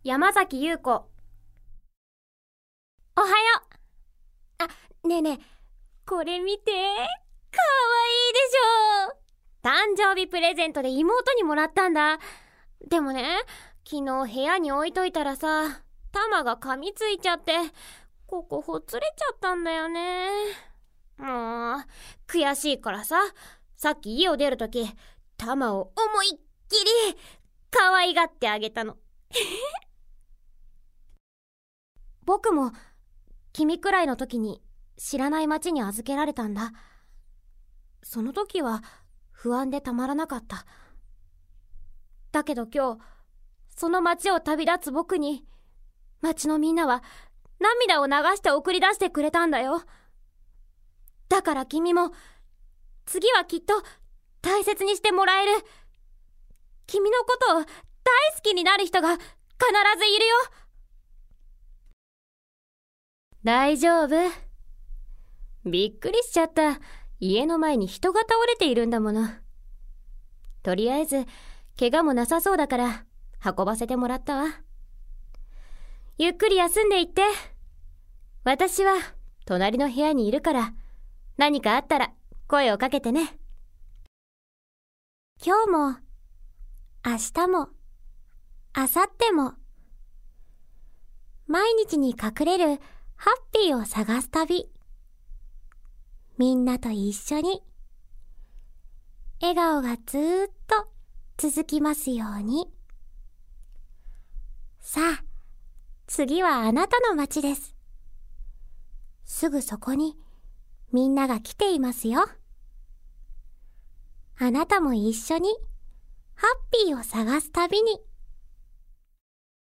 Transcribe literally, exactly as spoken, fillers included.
山崎優子。おはよう。あ、ねえねえ、これ見て。かわいいでしょ。誕生日プレゼントで妹にもらったんだ。でもね、昨日部屋に置いといたらさ、タマが噛みついちゃって、ここほつれちゃったんだよね。もう、悔しいからさ、さっき家を出るとき、タマを思いっきり可愛がってあげたの。僕も君くらいの時に知らない町に預けられたんだ。その時は不安でたまらなかった。だけど今日、その町を旅立つ僕に、町のみんなは涙を流して送り出してくれたんだよ。だから君も次はきっと大切にしてもらえる。君のことを大好きになる人が必ずいるよ。大丈夫。びっくりしちゃった。家の前に人が倒れているんだもの。とりあえず怪我もなさそうだから運ばせてもらったわ。ゆっくり休んでいって。私は隣の部屋にいるから、何かあったら声をかけてね。今日も明日も明後日も毎日に隠れるハッピーを探す旅。みんなと一緒に笑顔がずーっと続きますように。さあ、次はあなたの街です。すぐそこにみんなが来ていますよ。あなたも一緒にハッピーを探す旅に